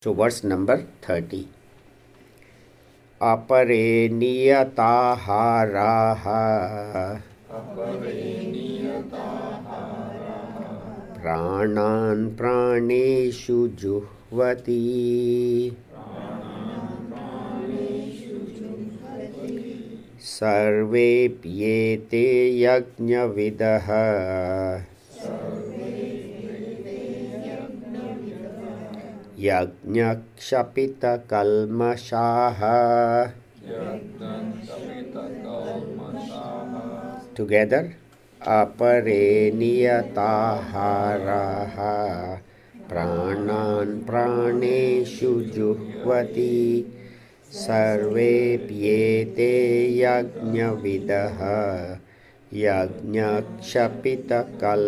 So verse number 30. Apare niyataharaha pranan praneshu juhvati sarve pyete yajna vidaha yajnakshapita kalmashaha. Together. Apare niyataharaha pranan praneshu juhvati sarve pyete yajna vidaha yajnakshapita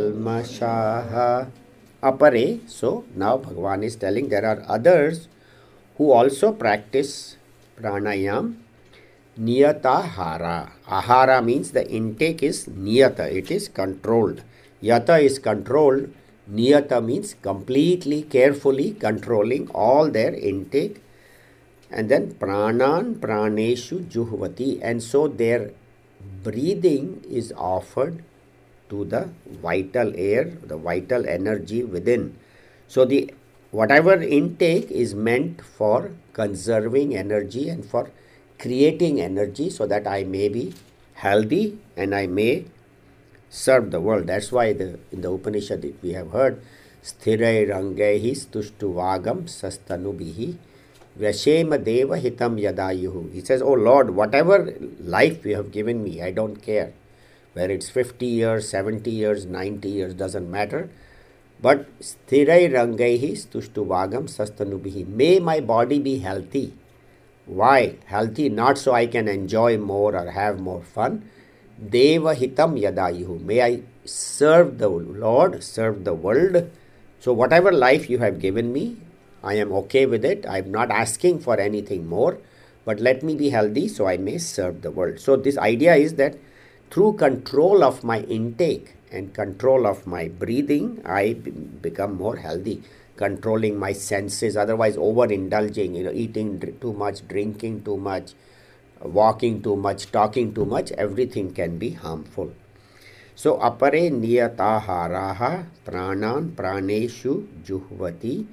kalmashaha. Apare, so now Bhagavan is telling there are others who also practice pranayam. Niyata hara. Ahara means the intake is niyata, it is controlled. Yata is controlled. Niyata means completely, carefully controlling all their intake. And then pranan praneshu juhvati. And so their breathing is offered to the vital air, the vital energy within. So the whatever intake is meant for conserving energy and for creating energy so that I may be healthy and I may serve the world. That's why in the Upanishad we have heard Sthirai Rangehi Stuštuvagam Sastanubihi Vyashema Deva Hitam Yadayuhu. He says, oh Lord, whatever life you have given me, I don't care. Whether it's 50 years, 70 years, 90 years, doesn't matter. But Sthirai Rangehi Stuštuvagam Sastanubihi. May my body be healthy. Why? Healthy, not so I can enjoy more or have more fun. Deva hitam yadayuhu. May I serve the Lord, serve the world. So whatever life you have given me, I am okay with it. I am not asking for anything more. But let me be healthy so I may serve the world. So this idea is that through control of my intake and control of my breathing, I become more healthy. Controlling my senses, otherwise overindulging, eating too much, drinking too much, walking too much, talking too much, everything can be harmful. So, apare niyataharaha pranan praneshu juhvati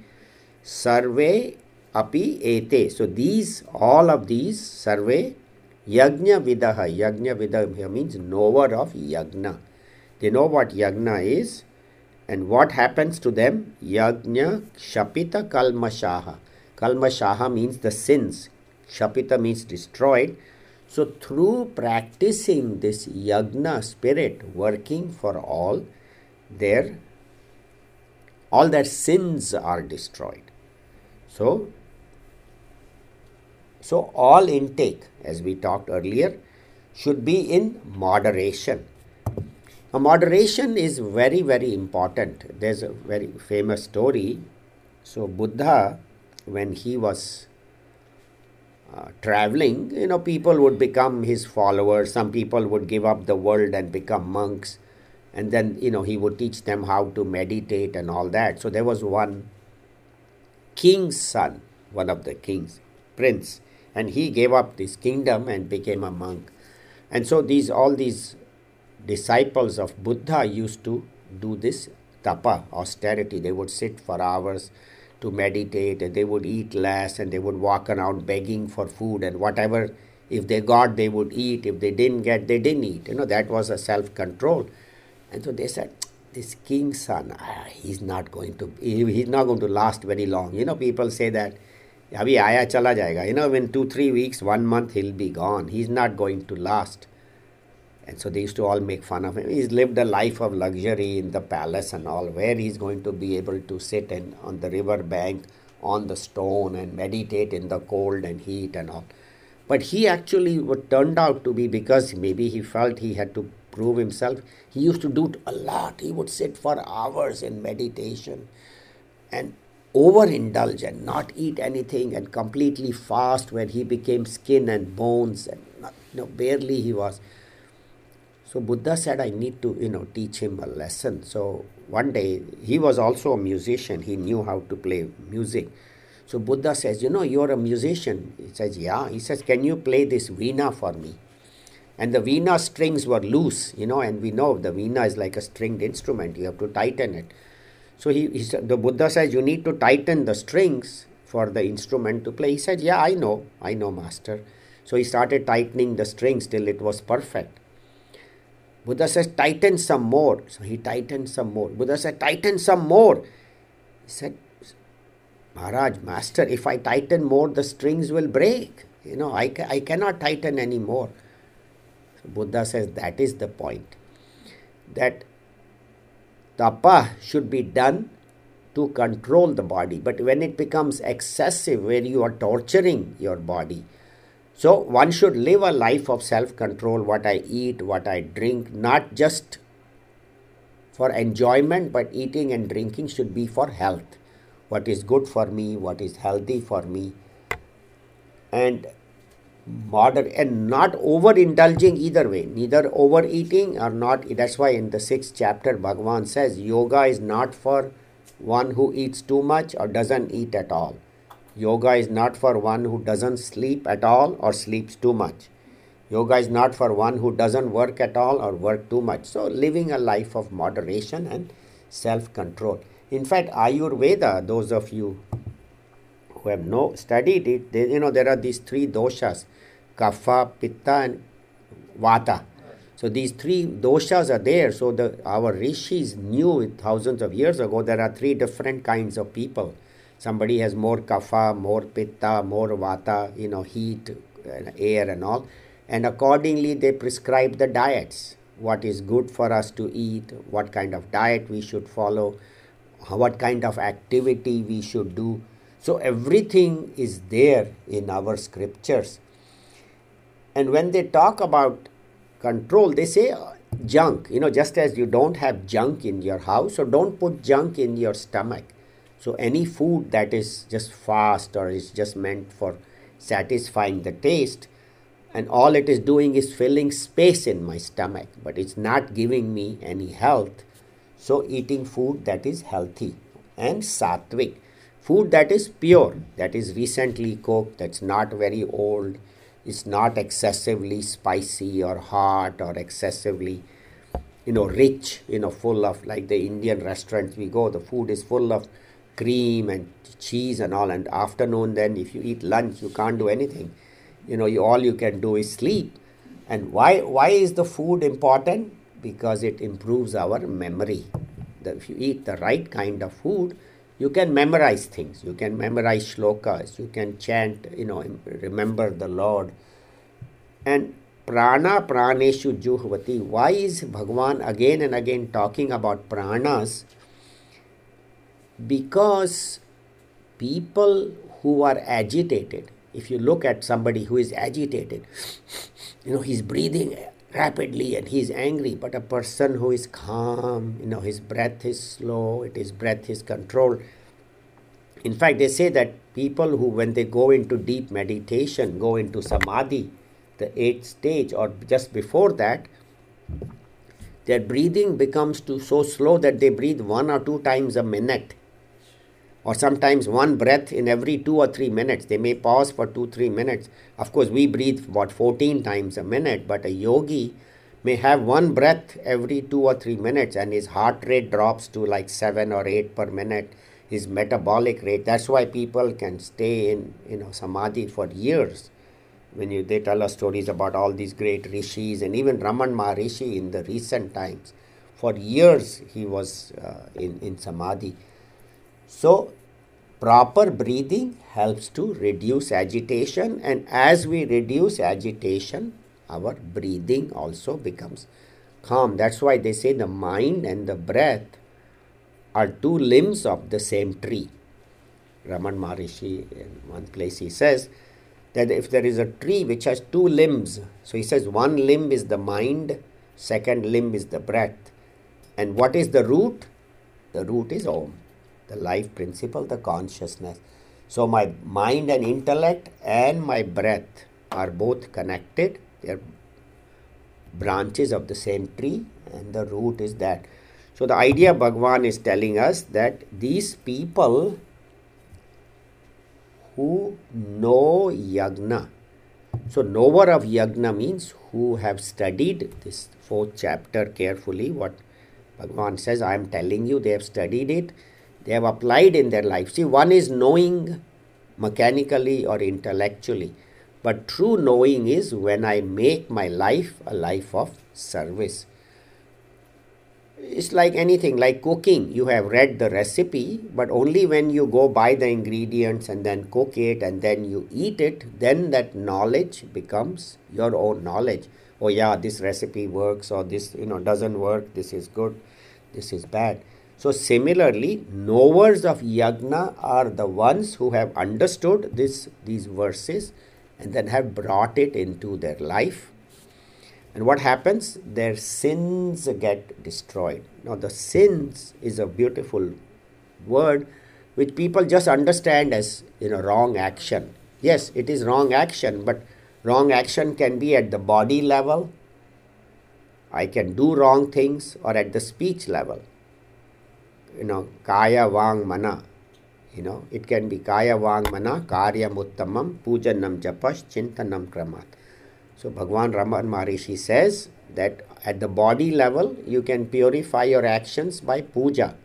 sarve api ete. So, all of these, sarve yajna vidaha. Yajna vidaha means knower of yajna. They know what yajna is. And what happens to them? Yajna Shapita Kalmashaha. Kalmashaha means the sins. Shapita means destroyed. So through practicing this yajna spirit, working for all their sins are destroyed. So all intake, as we talked earlier, should be in moderation. Moderation is very, very important. There's a very famous story. So Buddha, when he was traveling, people would become his followers. Some people would give up the world and become monks. And then, he would teach them how to meditate and all that. So there was one king's son, one of the kings, prince. And he gave up this kingdom and became a monk. And so all these disciples of Buddha used to do this tapa, austerity. They would sit for hours to meditate and they would eat less and they would walk around begging for food and whatever. If they got, they would eat. If they didn't get, they didn't eat. That was a self-control. And so they said, this king's son, he's not going to last very long. People say that, abhi aaya chala jayega. In 2-3 weeks, 1 month, he'll be gone. He's not going to last. And so they used to all make fun of him. He's lived a life of luxury in the palace and all. Where he's going to be able to sit on the river bank, on the stone and meditate in the cold and heat and all. But he actually turned out to be, because maybe he felt he had to prove himself, he used to do a lot. He would sit for hours in meditation and overindulge and not eat anything and completely fast, where he became skin and bones and barely he was. So Buddha said, I need to, teach him a lesson. So one day, he was also a musician. He knew how to play music. So Buddha says, you're a musician. He says, yeah. He says, can you play this veena for me? And the veena strings were loose, and we know the veena is like a stringed instrument. You have to tighten it. So the Buddha says, you need to tighten the strings for the instrument to play. He said, yeah, I know, master. So he started tightening the strings till it was perfect. Buddha says, tighten some more. So he tightened some more. Buddha said, tighten some more. He said, Maharaj, master, if I tighten more, the strings will break. I cannot tighten any more. So Buddha says, that is the point. That tapa should be done to control the body. But when it becomes excessive, where you are torturing your body, so one should live a life of self-control, what I eat, what I drink, not just for enjoyment, but eating and drinking should be for health. What is good for me, what is healthy for me. And not overindulging either way, neither overeating or not. That's why in the 6th chapter, Bhagavan says, yoga is not for one who eats too much or doesn't eat at all. Yoga is not for one who doesn't sleep at all or sleeps too much. Yoga is not for one who doesn't work at all or work too much. So living a life of moderation and self-control. In fact, Ayurveda, those of you who have studied it, there are these 3 doshas, kapha, pitta and vata. So these 3 doshas are there. So our rishis knew thousands of years ago there are 3 different kinds of people. Somebody has more kapha, more pitta, more vata, heat, air and all. And accordingly they prescribe the diets. What is good for us to eat, what kind of diet we should follow, what kind of activity we should do. So everything is there in our scriptures. And when they talk about control, they say junk. Just as you don't have junk in your house, so don't put junk in your stomach. So any food that is just fast or is just meant for satisfying the taste, and all it is doing is filling space in my stomach, but it's not giving me any health. So eating food that is healthy and sattvic, food that is pure, that is recently cooked, that's not very old, is not excessively spicy or hot or excessively rich, full of, like the Indian restaurants we go, the food is full of cream and cheese and all, and afternoon then if you eat lunch you can't do anything, all you can do is sleep. And why is the food important? Because it improves our memory. If you eat the right kind of food, you can memorize things, you can memorize shlokas, you can chant, remember the Lord. And prana praneshu juhvati. Why is Bhagavan again and again talking about pranas? Because people who are agitated, if you look at somebody who is agitated, he's breathing rapidly and he's angry, but a person who is calm, his breath is slow, his breath is controlled. In fact, they say that people who, when they go into deep meditation, go into samadhi, the 8th stage or just before that, their breathing becomes so slow that they breathe 1 or 2 times a minute, or sometimes one breath in every 2 or 3 minutes. They may pause for 2-3 minutes. Of course, we breathe 14 times a minute, but a yogi may have one breath every 2 or 3 minutes and his heart rate drops to like 7 or 8 per minute, his metabolic rate. That's why people can stay in samadhi for years. When they tell us stories about all these great rishis, and even Raman Maharishi in the recent times, for years he was in samadhi. So proper breathing helps to reduce agitation, and as we reduce agitation, our breathing also becomes calm. That's why they say the mind and the breath are 2 limbs of the same tree. Raman Maharishi, in one place he says that if there is a tree which has 2 limbs, so he says one limb is the mind, second limb is the breath. And what is the root? The root is Om, the life principle, the consciousness. So my mind and intellect and my breath are both connected. They are branches of the same tree, and the root is that. So the idea Bhagavan is telling us that these people who know yagna. So knower of yagna means who have studied this fourth chapter carefully. What Bhagavan says, I am telling you, they have studied it, they have applied in their life. See, one is knowing mechanically or intellectually, but true knowing is when I make my life a life of service. It's like anything, like cooking. You have read the recipe, but only when you go buy the ingredients and then cook it and then you eat it, then that knowledge becomes your own knowledge. Oh yeah, this recipe works, or this doesn't work, this is good, this is bad. So similarly, knowers of yagna are the ones who have understood these verses and then have brought it into their life. And what happens? Their sins get destroyed. Now, the sins is a beautiful word which people just understand as wrong action. Yes, it is wrong action, but wrong action can be at the body level. I can do wrong things, or at the speech level. Kaya vang mana. It can be kaya vang mana, karyam uttamam, pujanam japas, chintanam kramat. So Bhagwan Raman Maharishi says that at the body level, you can purify your actions by puja,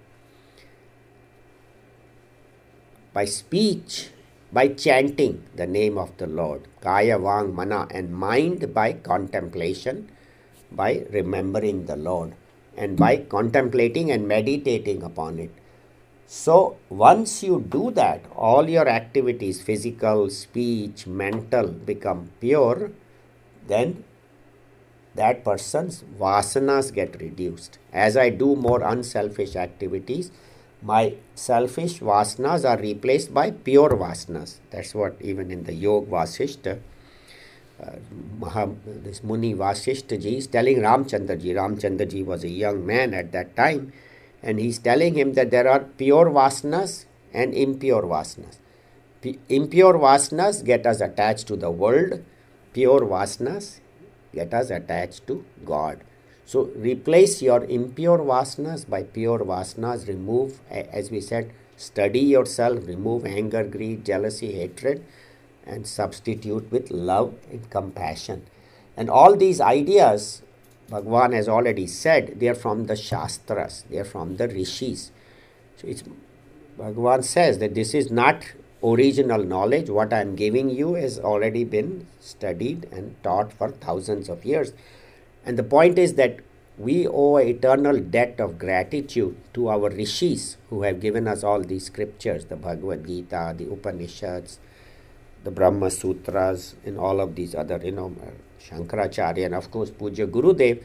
by speech, by chanting the name of the Lord, kaya vang mana, and mind by contemplation, by remembering the Lord, and by contemplating and meditating upon it. So once you do that, all your activities, physical, speech, mental, become pure. Then that person's vasanas get reduced. As I do more unselfish activities, my selfish vasanas are replaced by pure vasanas. That's what even in the Yoga Vasishta, this Muni Vasishta ji is telling Ramchandra ji. Ramchandra ji was a young man at that time, and he's telling him that there are pure vasanas and impure vasanas. Impure vasanas get us attached to the world. Pure vasanas get us attached to God. So replace your impure vasanas by pure vasanas. Remove, as we said, study yourself, remove anger, greed, jealousy, hatred, and substitute with love and compassion. And all these ideas, Bhagavan has already said, they are from the Shastras, they are from the Rishis. So Bhagavan says that this is not original knowledge. What I am giving you has already been studied and taught for thousands of years. And the point is that we owe an eternal debt of gratitude to our Rishis who have given us all these scriptures, the Bhagavad Gita, the Upanishads, the Brahma Sutras, and all of these other, Shankaracharya, and of course Puja Gurudev,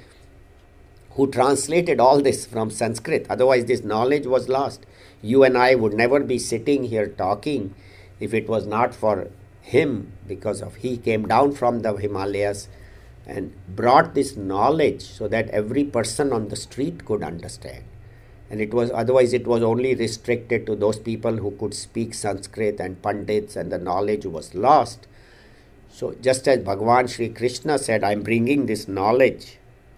who translated all this from Sanskrit. Otherwise this knowledge was lost. You and I would never be sitting here talking if it was not for him, because of he came down from the Himalayas and brought this knowledge so that every person on the street could understand. And otherwise it was only restricted to those people who could speak Sanskrit and Pandits, and the knowledge was lost. So just as Bhagavan Sri Krishna said, I'm bringing this knowledge,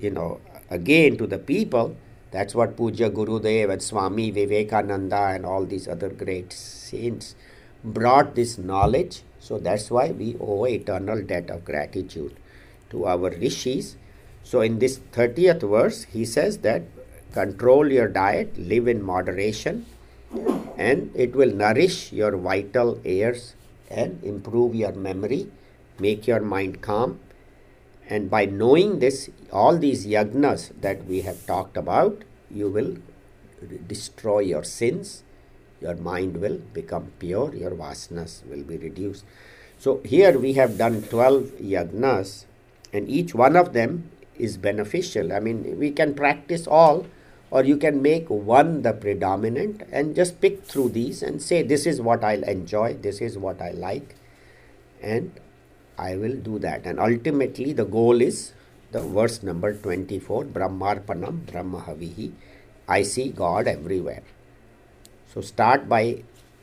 again to the people. That's what Puja Gurudev and Swami Vivekananda and all these other great saints brought this knowledge. So that's why we owe eternal debt of gratitude to our rishis. So in this 30th verse, he says that control your diet, live in moderation, and it will nourish your vital airs and improve your memory, make your mind calm. And by knowing this, all these yagnas that we have talked about, you will destroy your sins, your mind will become pure, your vasanas will be reduced. So here we have done 12 yagnas, and each one of them is beneficial. I mean, we can practice all, or you can make one the predominant and just pick through these and say, this is what I'll enjoy, this is what I like, and I will do that. And ultimately the goal is the verse number 24, Brahmarpanam Brahmahavihi. I see God everywhere. So start by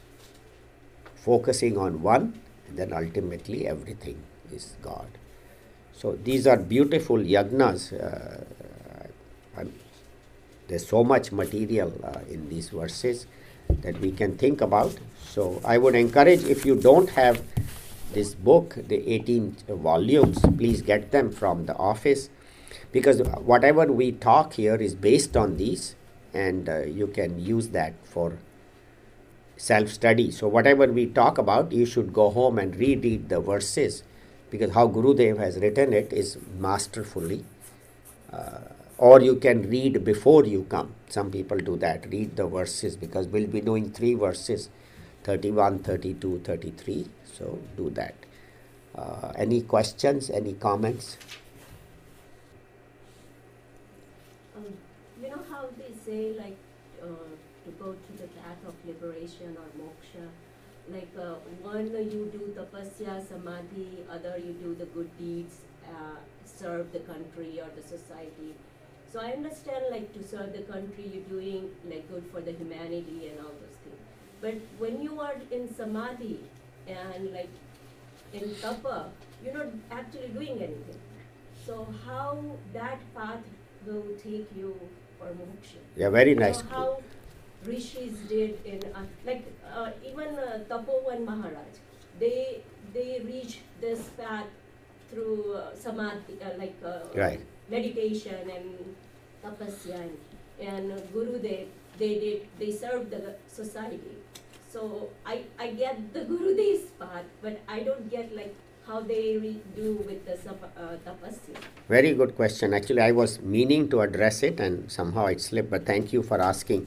focusing on one, and then ultimately everything is God. So these are beautiful yagnas. There's so much material in these verses. that we can think about. So I would encourage, if you don't have this book, the 18 volumes, please get them from the office, because whatever we talk here is based on these, and you can use that for self-study. So whatever we talk about, you should go home and reread the verses, because how Gurudev has written it is masterfully. Or you can read before you come. Some people do that, read the verses, because we'll be doing 3 verses, 31, 32, 33. So do that. Any questions, any comments? You know how they say, like, to go to the path of liberation or moksha, like one you do tapasya, samadhi, other you do the good deeds, serve the country or the society. So I understand, like, to serve the country, you're doing like good for the humanity and all those things. But when you are in samadhi and like in tapa, you're not actually doing anything. So how that path will take you for moksha? Yeah, very nice. So how rishis did in even Tapovan Maharaj, they reached this path through samadhi, Right. meditation and tapasya, and Gurudev, they served the society. So I get the Gurudev's path, but I don't get like how they do with the tapasya. Very good question. Actually, I was meaning to address it and somehow it slipped, but thank you for asking.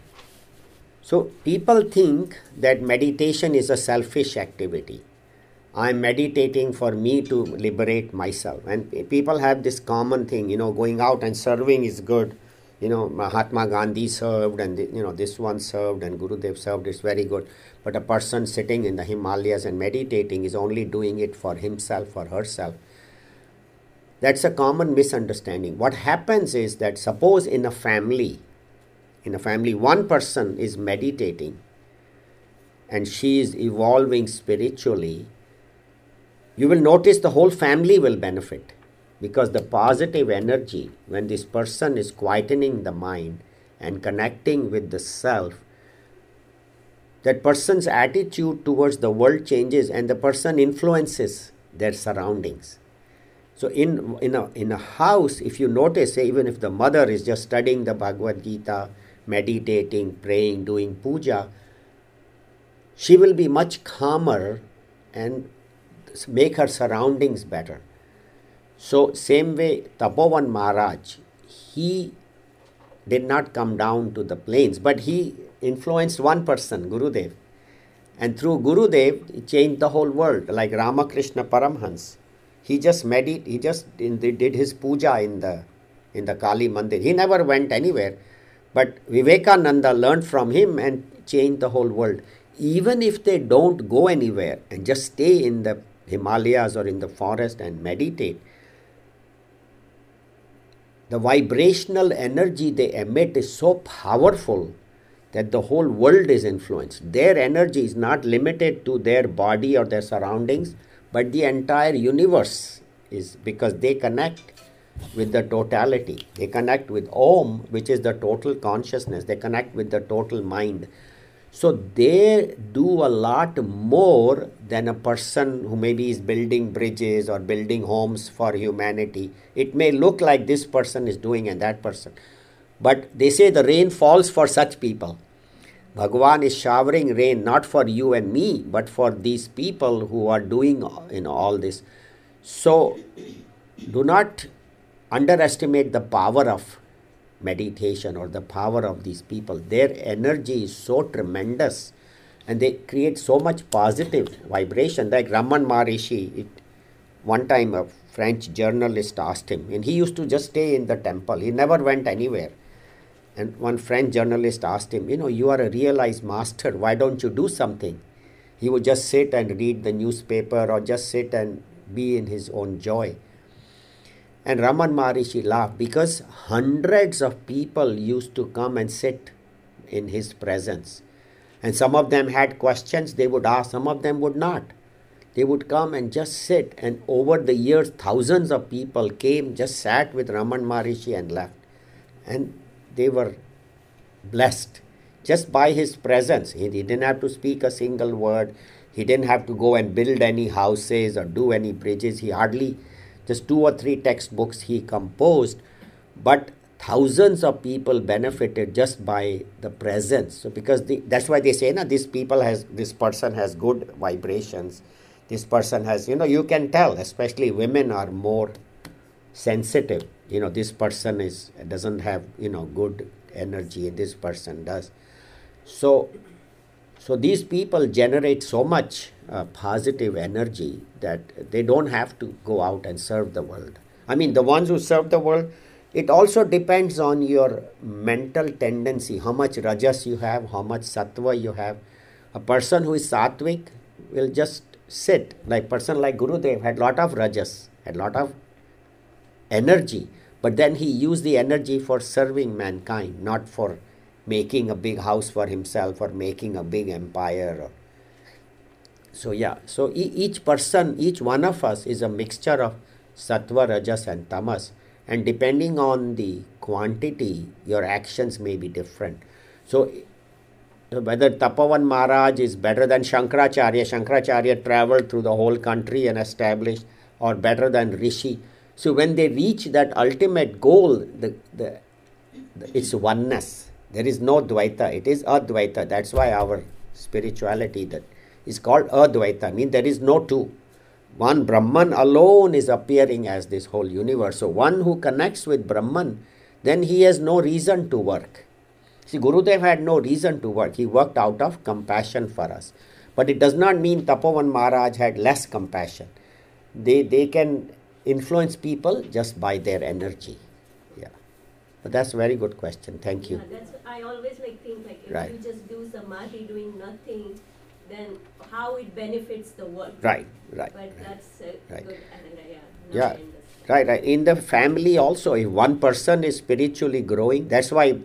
So people think that meditation is a selfish activity. I'm meditating for me to liberate myself. And people have this common thing, going out and serving is good. Mahatma Gandhi served, and this one served, and Gurudev served. It's very good. But a person sitting in the Himalayas and meditating is only doing it for himself or herself. That's a common misunderstanding. What happens is that, suppose in a family, one person is meditating and she is evolving spiritually, you will notice the whole family will benefit, because the positive energy, when this person is quietening the mind and connecting with the self, that person's attitude towards the world changes and the person influences their surroundings. So in a house, if you notice, even if the mother is just studying the Bhagavad Gita, meditating, praying, doing puja, she will be much calmer and make her surroundings better. So same way, Tapovan Maharaj, he did not come down to the plains, but he influenced one person, Gurudev. And through Gurudev, he changed the whole world, like Ramakrishna Paramhans. He just did his puja in the Kali Mandir. He never went anywhere. But Vivekananda learned from him and changed the whole world. Even if they don't go anywhere and just stay in the Himalayas or in the forest and meditate, the vibrational energy they emit is so powerful that the whole world is influenced. Their energy is not limited to their body or their surroundings, but the entire universe is, because they connect with the totality. They connect with Om, which is the total consciousness. They connect with the total mind. So they do a lot more than a person who maybe is building bridges or building homes for humanity. It may look like this person is doing and that person. But they say the rain falls for such people. Bhagavan is showering rain not for you and me, but for these people who are doing all this. So do not underestimate the power of meditation or the power of these people. Their energy is so tremendous and they create so much positive vibration. Like Raman Maharishi, one time a French journalist asked him, and he used to just stay in the temple. He never went anywhere. And one French journalist asked him, you are a realized master. Why don't you do something? He would just sit and read the newspaper or just sit and be in his own joy. And Raman Maharishi laughed, because hundreds of people used to come and sit in his presence. And some of them had questions they would ask, some of them would not. They would come and just sit. And over the years, thousands of people came, just sat with Raman Maharishi and left. And they were blessed just by his presence. He didn't have to speak a single word. He didn't have to go and build any houses or do any bridges. He hardly, just 2 or 3 textbooks he composed, but thousands of people benefited just by the presence. So because that's why they say, na, this person has good vibrations. This person has, you can tell, especially women are more sensitive. This person doesn't have, good energy, and this person does. So these people generate so much positive energy that they don't have to go out and serve the world. I mean, the ones who serve the world, it also depends on your mental tendency, how much rajas you have, how much sattva you have. A person who is sattvic will just sit. Like person like Gurudev had lot of rajas, had lot of energy, but then he used the energy for serving mankind, not for making a big house for himself or making a big empire. So each person, each one of us is a mixture of sattva, rajas and tamas, and depending on the quantity, your actions may be different. So whether Tapavan Maharaj is better than Shankaracharya traveled through the whole country and established, or better than Rishi. So when they reach that ultimate goal, it's oneness. There is no Dvaita. It is Advaita. That's why our spirituality that is called Advaita. Means there is no two. One Brahman alone is appearing as this whole universe. So one who connects with Brahman, then he has no reason to work. See, Gurudev had no reason to work. He worked out of compassion for us. But it does not mean Tapovan Maharaj had less compassion. They can influence people just by their energy. Yeah. But that's a very good question. Thank you. Yeah, I always think if right. you just do samadhi doing nothing, then how it benefits the world. Right. But that's right. good. Yeah. Right. In the family also, if one person is spiritually growing, that's why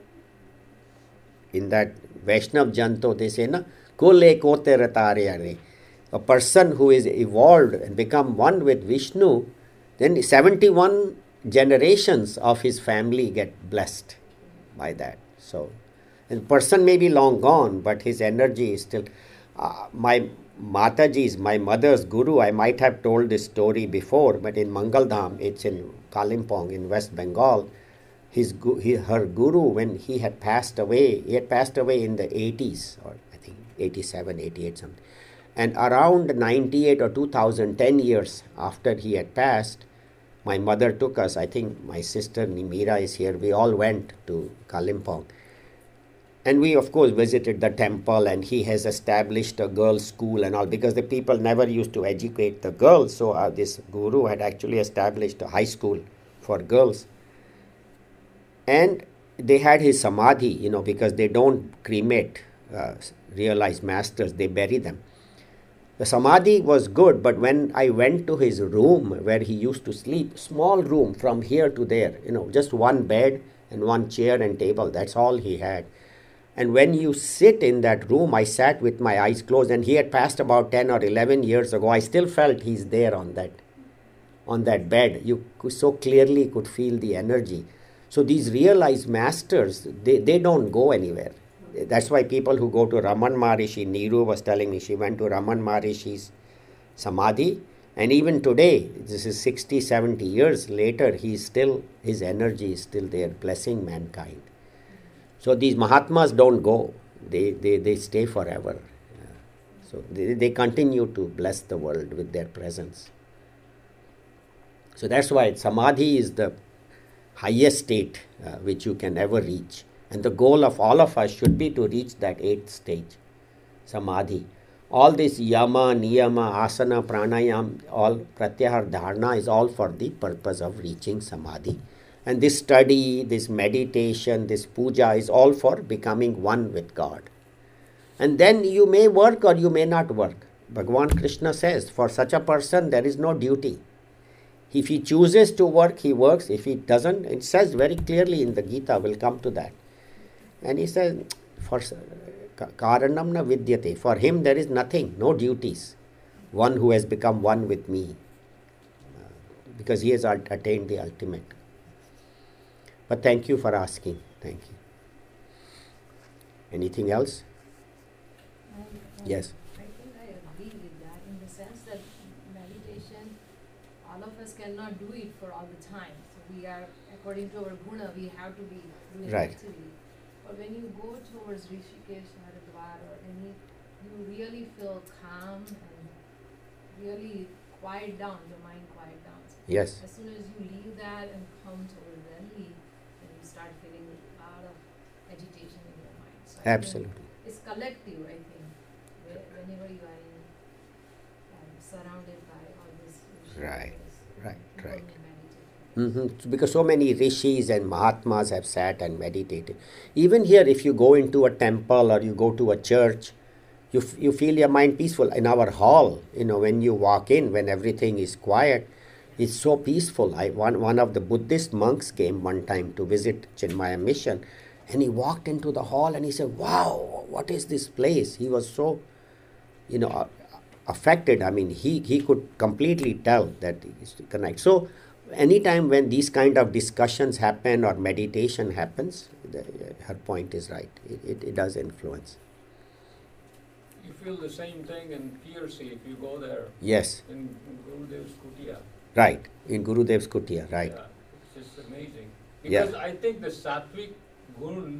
in that Vaishnav Janto they say, na, Kule kote ratare. A person who is evolved and become one with Vishnu, then 71 generations of his family get blessed by that. So, the person may be long gone, but his energy is still. My Mataji's, my mother's guru, I might have told this story before, but in Mangaldham, it's in Kalimpong in West Bengal. Her guru, when he had passed away in the 80s, or I think 87, 88 something. And around 98 or 2000, 10 years after he had passed, my mother took us, I think my sister Nimira is here, we all went to Kalimpong. And we, of course, visited the temple, and he has established a girls' school and all, because the people never used to educate the girls. So this guru had actually established a high school for girls. And they had his samadhi, because they don't cremate realized masters, they bury them. The samadhi was good, but when I went to his room where he used to sleep, small room from here to there, just one bed and one chair and table, that's all he had. And when you sit in that room, I sat with my eyes closed, and he had passed about 10 or 11 years ago. I still felt he's there on that bed. You so clearly could feel the energy. So these realized masters, they don't go anywhere. That's why people who go to Raman Maharishi, Neeru was telling me, she went to Raman Maharishi's Samadhi, and even today, this is 60, 70 years later, his energy is still there, blessing mankind. So these Mahatmas don't go, they stay forever. So they continue to bless the world with their presence. So that's why Samadhi is the highest state which you can ever reach. And the goal of all of us should be to reach that 8th stage, Samadhi. All this yama, niyama, asana, pranayam, all pratyahar, dharana is all for the purpose of reaching Samadhi. And this study, this meditation, this puja is all for becoming one with God. And then you may work or you may not work. Bhagavan Krishna says, for such a person there is no duty. If he chooses to work, he works. If he doesn't, it says very clearly in the Gita, we'll come to that. And he says, for karanam na vidyate, for him there is nothing, no duties. One who has become one with me, because he has attained the ultimate. But thank you for asking. Thank you. Anything else? Yes. I think I agree with that in the sense that meditation, all of us cannot do it for all the time. So we are, according to our guna, we have to be doing Right. activity. But when you go towards Rishikesh, Haridwar, or any, you really feel calm and really quiet down, your mind quiet down. So Yes. as soon as you leave that and come towards Delhi, then you start feeling a lot of agitation in your mind. So I think Absolutely. it's collective, I think. Whenever you are surrounded by all this, Right, right, you right. meditate. Because so many rishis and mahatmas have sat and meditated. Even here, if you go into a temple or you go to a church, you feel your mind peaceful. In our hall, when you walk in, when everything is quiet, it's so peaceful. One of the Buddhist monks came one time to visit Chinmaya Mission, and he walked into the hall and he said, "Wow, what is this place?" He was so, affected. I mean, he could completely tell that he's connect. So, anytime when these kind of discussions happen or meditation happens, her point is right. It does influence. You feel the same thing in Piercy if you go there Yes, in Gurudev's Kutia. right. In Gurudev's Kutia, right. Yeah, it's just amazing. Yeah. Because I think the sattvic gun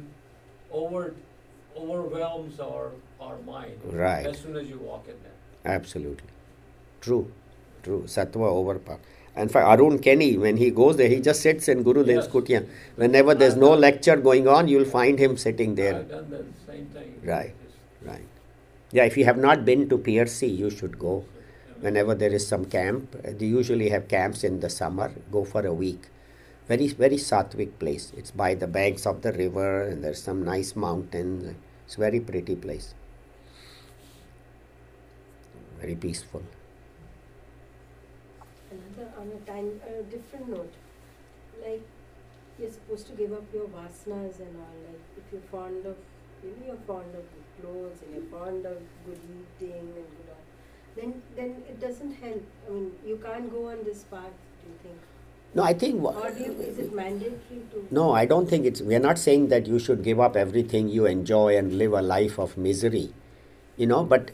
overwhelms our mind Right. as soon as you walk in there. Absolutely. True. Sattva overpower. In fact, Arun Kenny, when he goes there, he just sits in Gurudev's Yes. Kutia. Whenever there's no lecture going on, you'll find him sitting there. I've done the same thing. Right. Right. Yeah, if you have not been to PRC, you should go. Whenever there is some camp, they usually have camps in the summer. Go for a week. Very, very sattvic place. It's by the banks of the river, and there's some nice mountains. It's a very pretty place. Very peaceful. Another on a different note, like you're supposed to give up your vasanas and all. Like if you're fond of, you're fond of good clothes and you're fond of good eating and good all, then it doesn't help. I mean, you can't go on this path. Do you think? No, I think. Or is it mandatory to? No, I don't think it's. We are not saying that you should give up everything you enjoy and live a life of misery, But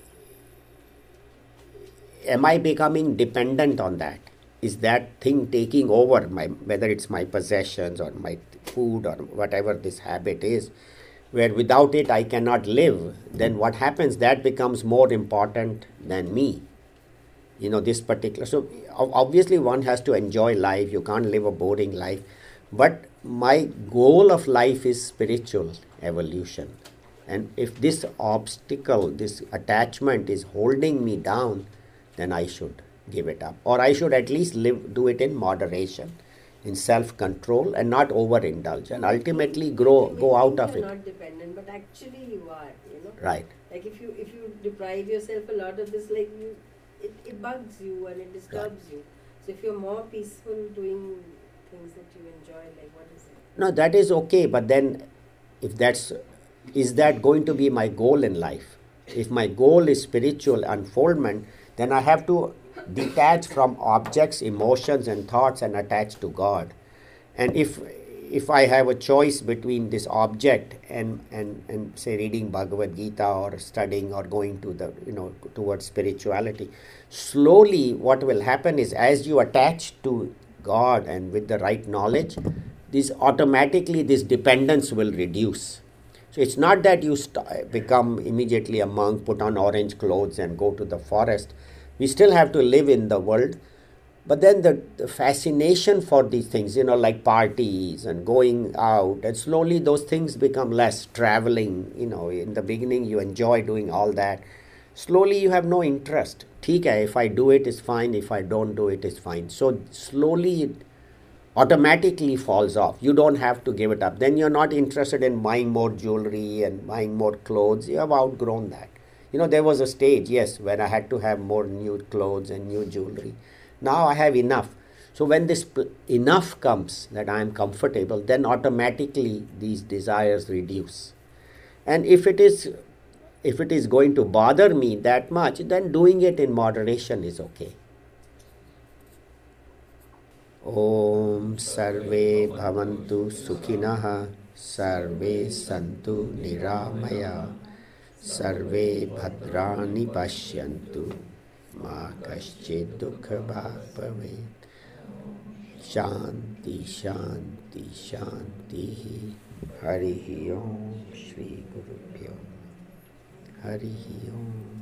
am I becoming dependent on that? Is that thing taking over whether it's my possessions or my food or whatever this habit is, where without it I cannot live? Then what happens? That becomes more important than me. This particular. So obviously one has to enjoy life. You can't live a boring life. But my goal of life is spiritual evolution. And if this obstacle, this attachment is holding me down, then I should give it up. Or I should at least do it in moderation, in self-control, and not overindulge. And ultimately go out of You're it. not dependent, but actually you are. Right. Like if you deprive yourself a lot of this, like it bugs you and it disturbs you. So if you're more peaceful doing things that you enjoy, like what is it? No, that is okay. But then, is that going to be my goal in life? If my goal is spiritual unfoldment, then I have to detach from objects, emotions, and thoughts and attach to God. And if I have a choice between this object and say reading Bhagavad Gita or studying or going to the towards spirituality, slowly what will happen is as you attach to God and with the right knowledge, this dependence will reduce. So it's not that you become immediately a monk, put on orange clothes and go to the forest. We still have to live in the world. But then the fascination for these things, like parties and going out, and slowly those things become less. Traveling, in the beginning you enjoy doing all that. Slowly you have no interest. ठीक है, if I do it, it's fine. If I don't do it, it's fine. So slowly it automatically falls off. You don't have to give it up. Then you're not interested in buying more jewelry and buying more clothes. You have outgrown that. There was a stage, yes, when I had to have more new clothes and new jewelry. Now I have enough. So when this enough comes, that I am comfortable, then automatically these desires reduce. And if it is going to bother me that much, then doing it in moderation is okay. Om Sarve Bhavantu Sukhinah सर्वे सन्तु निरामया, सर्वे भद्राणि पश्यन्तु, मा कश्चित् दुःखभाग् भवेत्। शान्ति शान्ति शान्तिः। हरिः ओम। श्री गुरुभ्यो। हरिः ओम।